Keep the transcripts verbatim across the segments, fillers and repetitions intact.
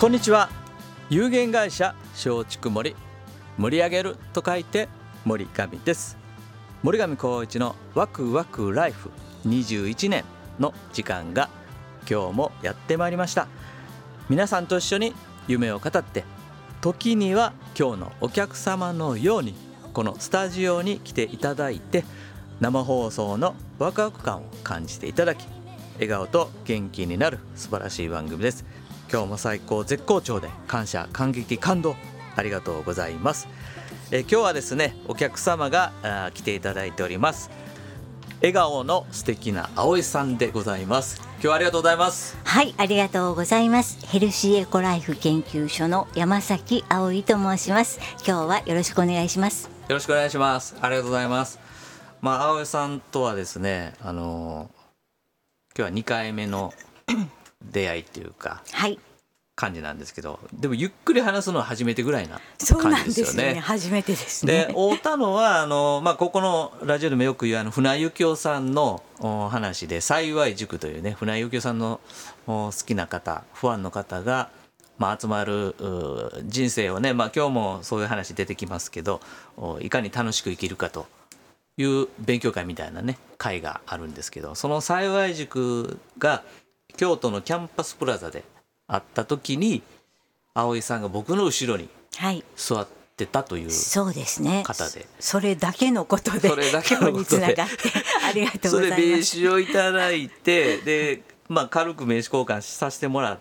こんにちは。有限会社松竹森、盛り上げると書いて森上です。森上光一のワクワクライフにじゅういちねんの時間が今日もやってまいりました。皆さんと一緒に夢を語って、時には今日のお客様のようにこのスタジオに来ていただいて、生放送のワクワク感を感じていただき、笑顔と元気になる素晴らしい番組です。今日も最高絶好調で感謝感激感動ありがとうございます。え今日はですね、お客様が来ていただいております。笑顔の素敵な葵さんでございます。今日はありがとうございます。 はい、ありがとうございます。ヘルシーエコライフ研究所の山崎葵と申します。今日はよろしくお願いします。 よろしくお願いします。ありがとうございます。まあ、葵さんとはですね、あの今日はにかいめの出会いっていうか、はい、感じなんですけど、でもゆっくり話すのは初めてぐらいな感じですよね。そうなんですよね。 初めてですね。 で、会ったのはあの、まあ、ここのラジオでもよく言うあの船井幸雄さんの話で、幸い塾というね、船井幸雄さんの好きな方、ファンの方が、まあ、集まる人生をね、まあ、今日もそういう話出てきますけど、いかに楽しく生きるかという勉強会みたいなね会があるんですけど、その幸い塾が京都のキャンパスプラザで会った時に、葵さんが僕の後ろに座ってたという方で、はい、そうですね。 それだけのことで今日につながってありがとうございます。 それで名刺をいただいて、で、まあ、軽く名刺交換させてもらって、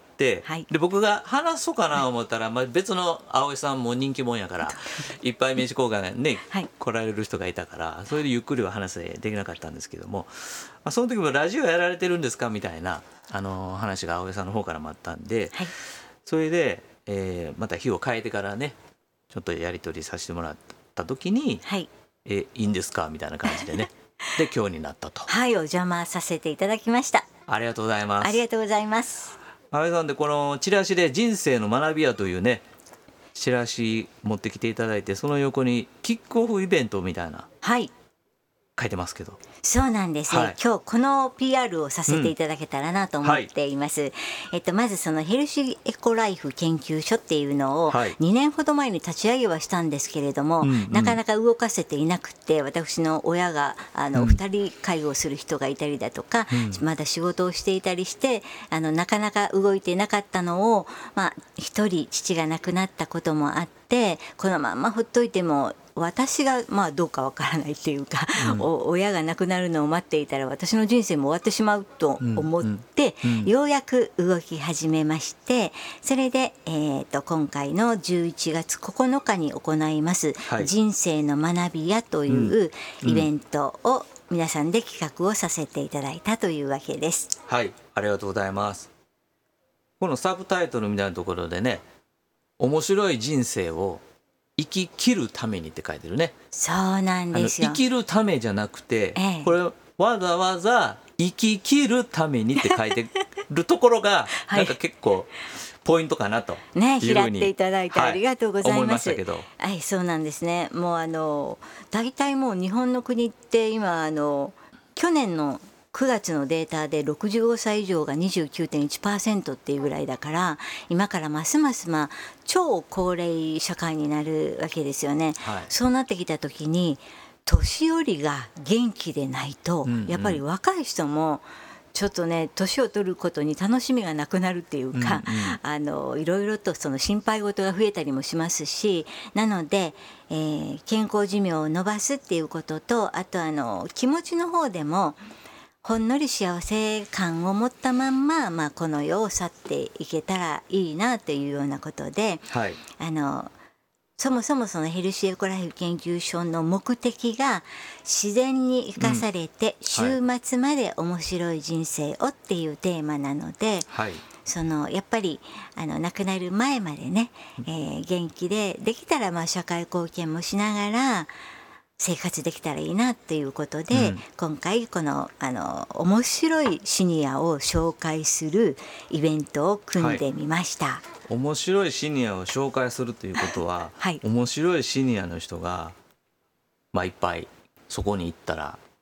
はい、で僕が話そうかな思ったら、まあ、別の葵さんも人気者やからいっぱい名刺交換ね、はい、来られる人がいたから、それでゆっくりは話できなかったんですけども、まあ、その時もラジオやられてるんですかみたいなあの話が葵さんの方からもあったんで、はい、それで、えー、また日を変えてからねちょっとやり取りさせてもらった時に、はい、えいいんですかみたいな感じでねで今日になったと。 はい、お邪魔させていただきました。 ありがとうございます。 ありがとうございます。 葵さんでこのチラシで人生の学び屋というねチラシ持ってきていただいて、その横にキックオフイベントみたいな、はい、書いてますけど。 そうなんですね、はい、今日この ピーアール をさせていただけたらなと思っています、うんはい、えっと、まずそのヘルシーエコライフ研究所っていうのをにねんほど前に立ち上げはしたんですけれども、はい、なかなか動かせていなくて、私の親があのふたり介護する人がいたりだとか、うん、まだ仕事をしていたりしてあのなかなか動いてなかったのを、まあ、一人父が亡くなったこともあって、このままほっといても私がまあどうかわからないっていうか、うん、お親が亡くなるのを待っていたら私の人生も終わってしまうと思って、うんうんうん、ようやく動き始めまして、それで、えー、と今回のじゅういちがつここのかに行います、はい、人生の学び屋というイベントを皆さんで企画をさせていただいたというわけです。 はい、ありがとうございます。このサブタイトルみたいなところでね、面白い人生を生き切るためにって書いてるね。 そうなんですよ。 生きるためじゃなくて、ええ、これわざわざ生き切るためにって書いてるところが、はい、なんか結構ポイントかなというね、拾っていただいてありがとうございます、はい、 思いましたけど、 はい、そうなんですね。もうあの大体もう日本の国って今あの去年のくがつのデータでろくじゅうごさい以上が にじゅうきゅうてんいちパーセント っていうぐらいだから、今からますますまあ超高齢社会になるわけですよね、はい、そうなってきた時に年寄りが元気でないと、うんうん、やっぱり若い人もちょっとね年を取ることに楽しみがなくなるっていうか、うんうん、あのいろいろとその心配事が増えたりもしますし、なので、えー、健康寿命を延ばすっていうことと、あとあの気持ちの方でもほんのり幸せ感を持ったまんま、まあ、この世を去っていけたらいいなというようなことで、はい、あのそもそもそのヘルシーエコライフ研究所の目的が自然に生かされて週末まで面白い人生をっていうテーマなので、はい、そのやっぱりあの亡くなる前までね、えー、元気でできたらまあ社会貢献もしながら生活できたらいいなっていうことで、うん、今回このあの面白いシニアを紹介するイベントを組んでみました、はい、 面白いシニアを紹介するということは、はい、面白いシニアの人が、まあ、いっぱいそこに行ったら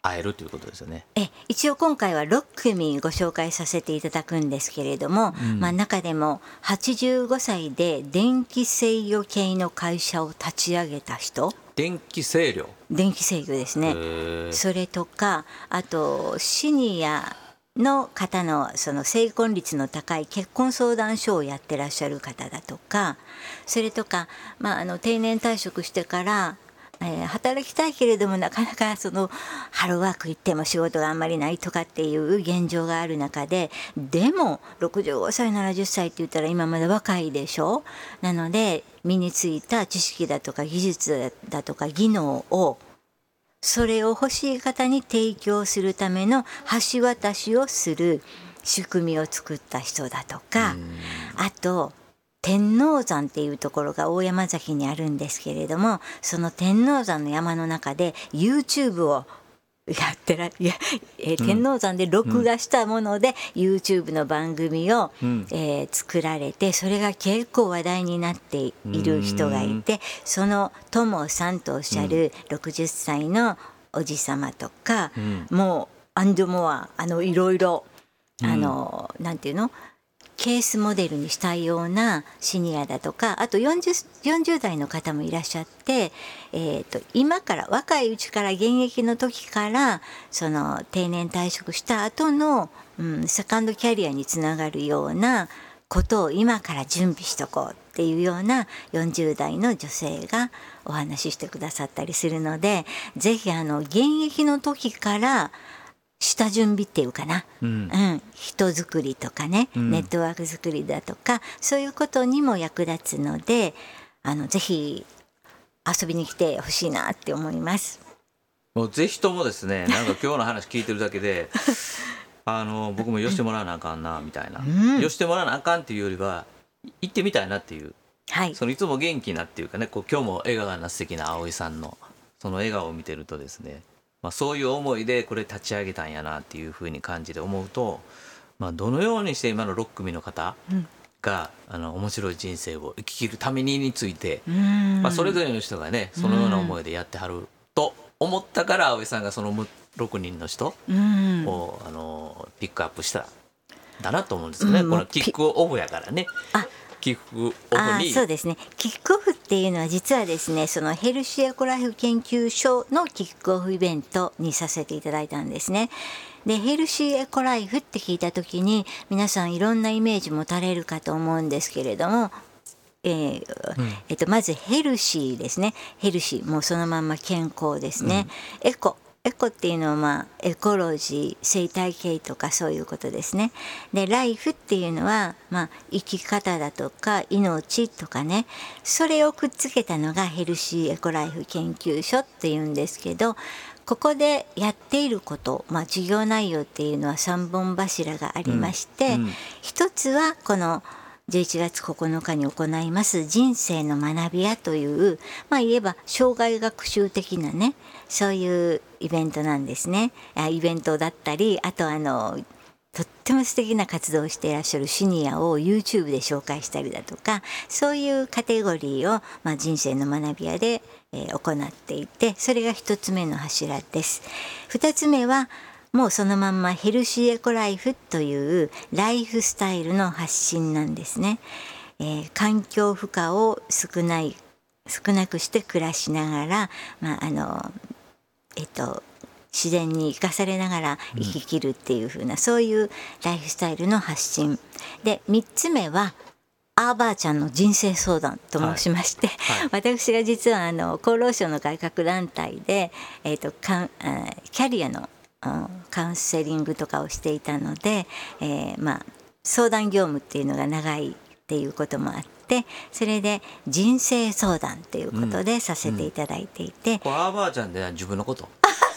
会えるということですよね。 え一応今回はろくくみご紹介させていただくんですけれども、うん、まあ、中でもはちじゅうごさいで電気制御系の会社を立ち上げた人。 電気制御電気制御ですね。それとかあとシニアの方のその成婚率の高い結婚相談所をやってらっしゃる方だとか、それとか、まあ、あの定年退職してからえー、働きたいけれどもなかなかそのハローワーク行っても仕事があんまりないとかっていう現状がある中で、でもろくじゅうごさいななじゅっさいって言ったら今まだ若いでしょ。なので身についた知識だとか技術だとか技能をそれを欲しい方に提供するための橋渡しをする仕組みを作った人だとか、あと天王山っていうところが大山崎にあるんですけれども、その天王山の山の中で YouTube をやってらいや、えー、天王山で録画したもので、うん、YouTube の番組を、うん、えー、作られて、それが結構話題になっている人がいて、そのともさんとおっしゃるろくじゅっさいのおじさまとか、うん、もうアンドモアあのいろいろあの、うん、なんていうのケースモデルにしたいようなシニアだとか、あと 40, よんじゅう代の方もいらっしゃって、えー、と今から若いうちから現役の時からその定年退職した後の、うん、セカンドキャリアにつながるようなことを今から準備しとこうっていうようなよんじゅう代の女性がお話ししてくださったりするので、ぜひあの現役の時から下準備っていうかな、うんうん、人作りとかね、うん、ネットワーク作りだとかそういうことにも役立つので、あのぜひ遊びに来てほしいなって思います。 もうぜひともですね、なんか今日の話聞いてるだけであの僕も寄してもらわなあかんなみたいな、うん、寄してもらわなあかんっていうよりは行ってみたいなっていう、はい、そのいつも元気なっていうかね、こう今日も笑顔な素敵な葵さんのその笑顔を見てるとですね、まあ、そういう思いでこれ立ち上げたんやなっていうふうに感じて思うと、まあ、どのようにして今のろっくみの方が、うん、あの面白い人生を生き切るためにについて、まあ、それぞれの人がねそのような思いでやってはると思ったから葵さんがそのろくにんの人をあのピックアップしたんだなと思うんですよね、うん、このキックオフやからね。あキックオフにあそうですね、キックオフっていうのは実はですね、そのヘルシーエコライフ研究所のキックオフイベントにさせていただいたんですね。でヘルシーエコライフって聞いた時に皆さんいろんなイメージ持たれるかと思うんですけれども、えーうんえっと、まずヘルシーですね。ヘルシーもうそのまんま健康ですね、うん、エコエコっていうのは、まあ、エコロジー生態系とかそういうことですね。でライフっていうのは、まあ、生き方だとか命とかね、それをくっつけたのがヘルシーエコライフ研究所っていうんですけど、ここでやっていること、まあ、授業内容っていうのはさんぼん柱がありまして、うんうん、一つはこのじゅういちがつここのかに行います人生の学び屋という、まあ言えば生涯学習的なね、そういうイベントなんですね。イベントだったり、あとあのとっても素敵な活動をしていらっしゃるシニアを YouTube で紹介したりだとか、そういうカテゴリーを、まあ、人生の学び屋で、えー、行っていて、それが一つ目の柱です。二つ目はもうそのまんまヘルシーエコライフというライフスタイルの発信なんですね。えー、環境負荷を少ない少なくして暮らしながら、まああのえっと、自然に生かされながら生き切るっていう風な、うん、そういうライフスタイルの発信で、みっつめはあーばあちゃんの人生相談と申しまして、はいはい、私が実はあの厚労省の改革団体で、えーと、かんキャリアのカウンセリングとかをしていたので、えーまあ、相談業務っていうのが長いっていうこともあって、それで人生相談ということでさせていただいていて、 うんうん、これあーばあちゃんで自分のこと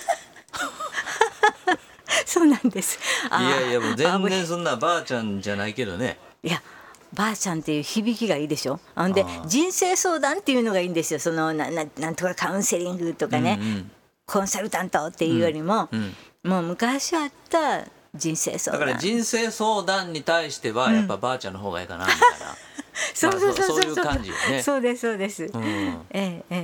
そうなんです。 いやいやもう全然そんなばあちゃんじゃないけどね。 いやばあちゃんっていう響きがいいでしょ。あんで人生相談っていうのがいいんですよ。その な, な, なんとかカウンセリングとかね、うんうん、コンサルタントっていうよりも、うんうん、もう昔あった人生相談だから人生相談に対してはやっぱばあちゃんの方がいいかなみたいな、うんそうそうそうそう、 そういう感じよね。 そうですそうです、うん、ええええ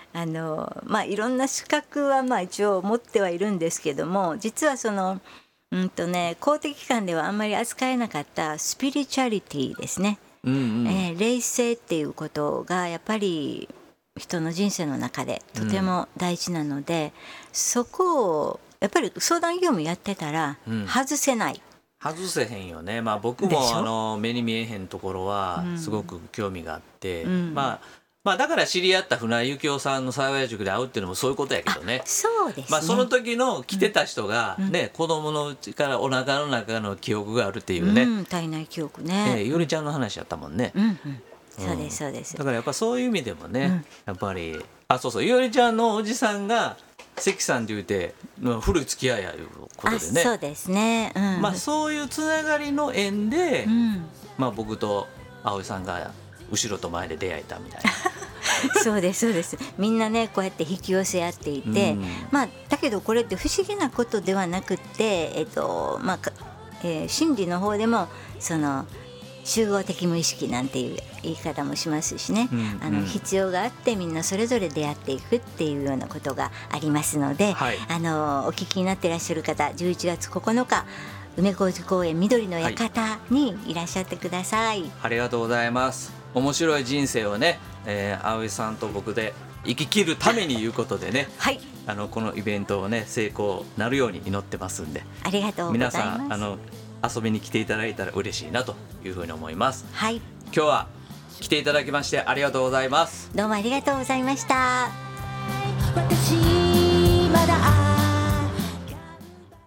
あのまあいろんな資格はまあ一応持ってはいるんですけども、実はそのうんとね公的機関ではあんまり扱えなかったスピリチュアリティですね、 うんうんえー霊性っていうことがやっぱり人の人生の中でとても大事なので、うん、そこをやっぱり相談業務やってたら外せない、うん外せへんよね。まあ僕もあの目に見えへんところはすごく興味があって、うん、まあまあだから知り合った船井幸雄さんの幸い塾で会うっていうのもそういうことやけどね。 そうですね。 まあその時の来てた人がね、うん、子供のうちからお腹の中の記憶があるっていうね。 うん、体内記憶ね。 えー、いおりちゃんの話やったもんね。 うんうん、そうですそうです。 だからやっぱそういう意味でもね、うん、やっぱりあそうそういおりちゃんのおじさんが関さんって言うて古い付き合いやいうことでね。 そうですね、うん、 まあそういうつながりの縁で、うん、まあ僕と葵さんが後ろと前で出会えたみたいなそうですそうです。みんなねこうやって引き寄せ合っていて、うん、まあだけどこれって不思議なことではなくて、えっとまあ、えー、心理の方でもその集合的無意識なんていう言い方もしますしね、うんうん、あの必要があってみんなそれぞれ出会っていくっていうようなことがありますので、はい、あのお聞きになっていらっしゃる方じゅういちがつここのか梅小路公園緑の館にいらっしゃってください、はい、 ありがとうございます。面白い人生をね、えー、葵さんと僕で生き切るためにいうことでね、 はい、 あのこのイベントをね成功なるように祈ってますんで、 ありがとうございます。 皆さんあの遊びに来ていただいたら嬉しいなというふうに思います。 はい、 今日は来ていただきましてありがとうございます。 どうもありがとうございました。 私まだ